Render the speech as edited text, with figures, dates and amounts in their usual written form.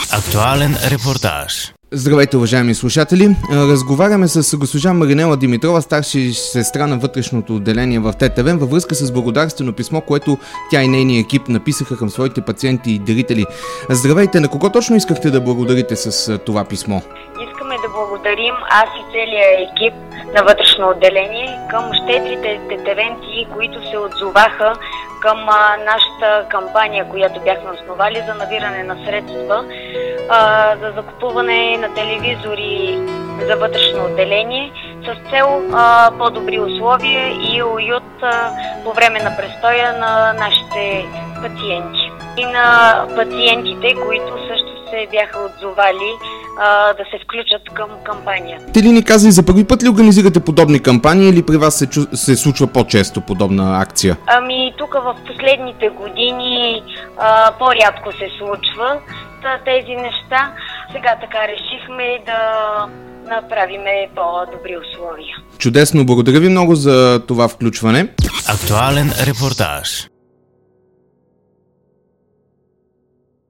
Актуален репортаж. Здравейте, уважаеми слушатели! Разговаряме с госпожа Маринела Димитрова, старши сестра на вътрешното отделение в ТТВ, във връзка с благодарствено писмо, което тя и нейния екип написаха към своите пациенти и дарители. Здравейте, на кого точно искахте да благодарите с това писмо? Искаме да благодарим аз и целият екип на вътрешно отделение към щедрите тетевенци, които се отзоваха към нашата кампания, която бяхме основали за набиране на средства за закупуване на телевизори за вътрешно отделение с цел по-добри условия и уют по време на престоя на нашите пациенти. И на пациентите, които също се бяха отзовали да се включат към кампания. Те ли ни казали, за първи път ли организирате подобни кампании или при вас се случва по-често подобна акция? Тук в последните години по-рядко се случва тези неща. Сега така решихме да направиме по-добри условия. Чудесно, благодаря ви много за това включване. Актуален репортаж.